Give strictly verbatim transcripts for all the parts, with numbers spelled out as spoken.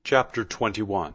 Chapter twenty-one.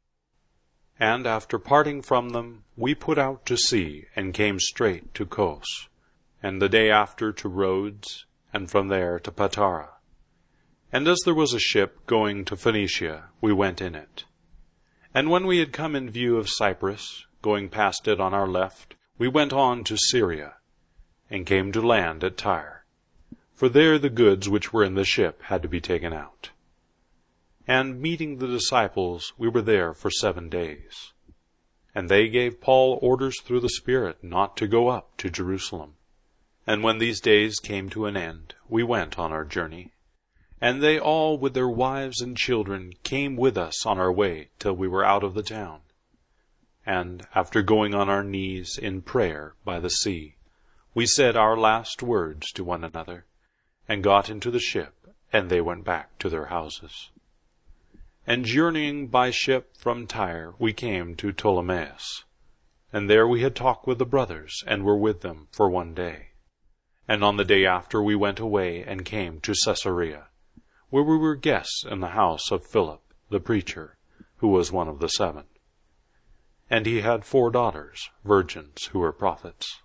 And after parting from them, we put out to sea, and came straight to Kos, and the day after to Rhodes, and from there to Patara. And as there was a ship going to Phoenicia, we went in it. And when we had come in view of Cyprus, going past it on our left, we went on to Syria, and came to land at Tyre. For there the goods which were in the ship had to be taken out. And meeting the disciples, we were there for seven days. And they gave Paul orders through the Spirit not to go up to Jerusalem. And when these days came to an end, we went on our journey. And they all, with their wives and children, came with us on our way till we were out of the town. And after going on our knees in prayer by the sea, we said our last words to one another, and got into the ship, and they went back to their houses. And journeying by ship from Tyre, we came to Ptolemais. And there we had talked with the brothers, and were with them for one day. And on the day after we went away, and came to Caesarea, where we were guests in the house of Philip, the preacher, who was one of the seven. And he had four daughters, virgins, who were prophets.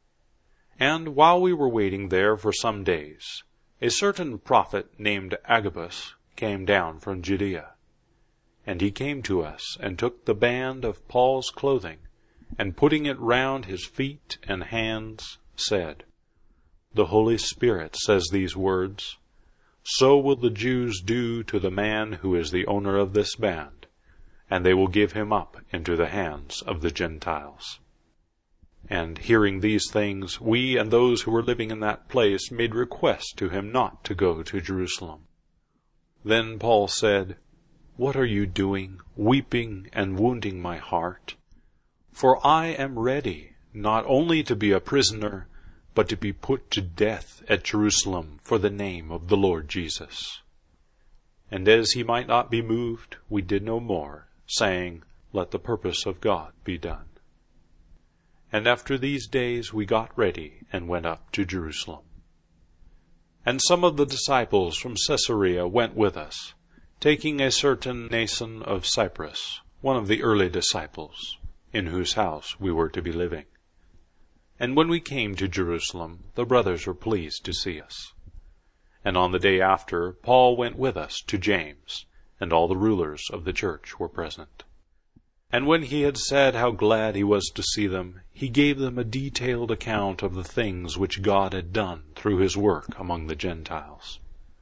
And while we were waiting there for some days, a certain prophet named Agabus came down from Judea. And he came to us, and took the band of Paul's clothing, and putting it round his feet and hands, said, The Holy Spirit says these words, So will the Jews do to the man who is the owner of this band, and they will give him up into the hands of the Gentiles. And hearing these things, we and those who were living in that place made request to him not to go to Jerusalem. Then Paul said, What are you doing, weeping and wounding my heart? For I am ready, not only to be a prisoner, but to be put to death at Jerusalem for the name of the Lord Jesus. And as he might not be moved, we did no more, saying, Let the purpose of God be done. And after these days we got ready, and went up to Jerusalem. And some of the disciples from Caesarea went with us, taking a certain Mnason of Cyprus, one of the early disciples, in whose house we were to be living. And when we came to Jerusalem, the brothers were pleased to see us. And on the day after, Paul went with us to James, and all the rulers of the church were present. And when he had said how glad he was to see them, he gave them a detailed account of the things which God had done through his work among the Gentiles.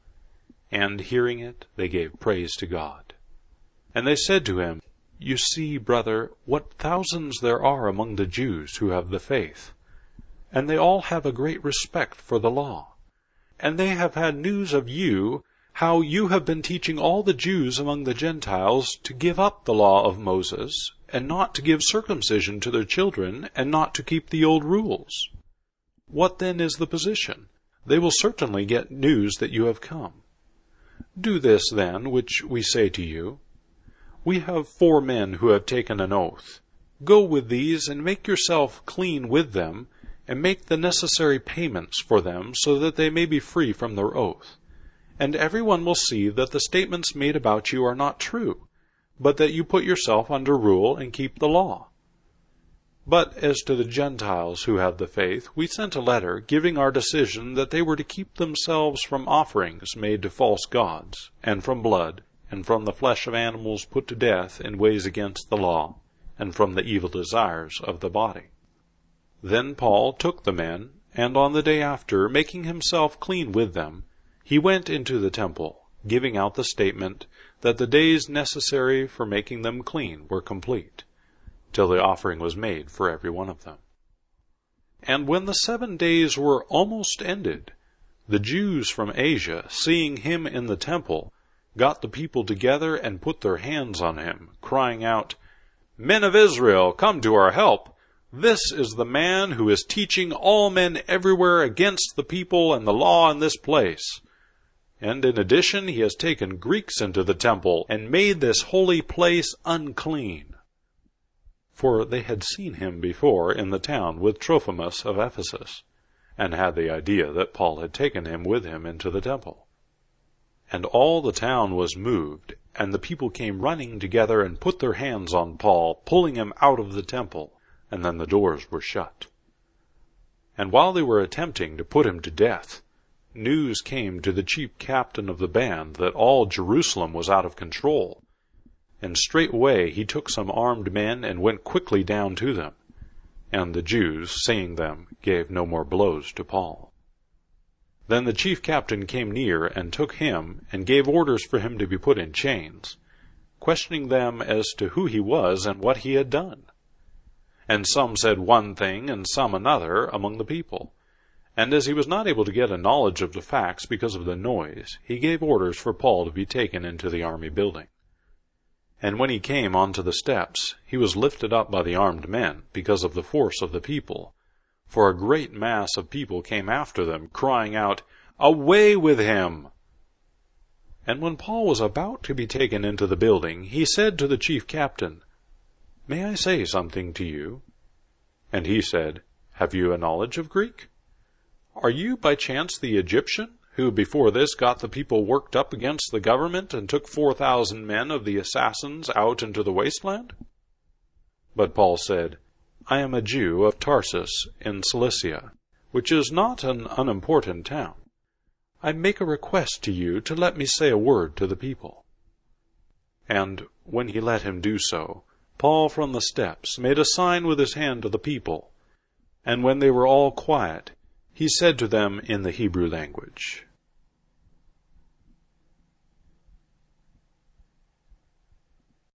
And hearing it, they gave praise to God. And they said to him, You see, brother, what thousands there are among the Jews who have the faith, and they all have a great respect for the law. And they have had news of you, how you have been teaching all the Jews among the Gentiles to give up the law of Moses, and not to give circumcision to their children, and not to keep the old rules. What then is the position? They will certainly get news that you have come. Do this, then, which we say to you. We have four men who have taken an oath. Go with these, and make yourself clean with them, and make the necessary payments for them, so that they may be free from their oath. And everyone will see that the statements made about you are not true, but that you put yourself under rule and keep the law. But as to the Gentiles who have the faith, we sent a letter giving our decision that they were to keep themselves from offerings made to false gods, and from blood, and from the flesh of animals put to death in ways against the law, and from the evil desires of the body. Then Paul took the men, and on the day after, making himself clean with them, he went into the temple, giving out the statement that the days necessary for making them clean were complete, till the offering was made for every one of them. And when the seven days were almost ended, the Jews from Asia, seeing him in the temple, got the people together and put their hands on him, crying out, Men of Israel, come to our help! This is the man who is teaching all men everywhere against the people and the law in this place. And in addition, he has taken Greeks into the temple, and made this holy place unclean. For they had seen him before in the town with Trophimus of Ephesus, and had the idea that Paul had taken him with him into the temple. And all the town was moved, and the people came running together and put their hands on Paul, pulling him out of the temple, and then the doors were shut. And while they were attempting to put him to death, news came to the chief captain of the band that all Jerusalem was out of control. And straightway he took some armed men and went quickly down to them. And the Jews, seeing them, gave no more blows to Paul. Then the chief captain came near and took him, and gave orders for him to be put in chains, questioning them as to who he was and what he had done. And some said one thing and some another among the people. And as he was not able to get a knowledge of the facts because of the noise, he gave orders for Paul to be taken into the army building. And when he came onto the steps, he was lifted up by the armed men because of the force of the people. For a great mass of people came after them, crying out, "Away with him!" And when Paul was about to be taken into the building, he said to the chief captain, "May I say something to you?" And he said, "Have you a knowledge of Greek? Are you by chance the Egyptian, who before this got the people worked up against the government and took four thousand men of the assassins out into the wasteland?" But Paul said, "I am a Jew of Tarsus in Cilicia, which is not an unimportant town. I make a request to you to let me say a word to the people." And when he let him do so, Paul from the steps made a sign with his hand to the people, and when they were all quiet, he said to them in the Hebrew language,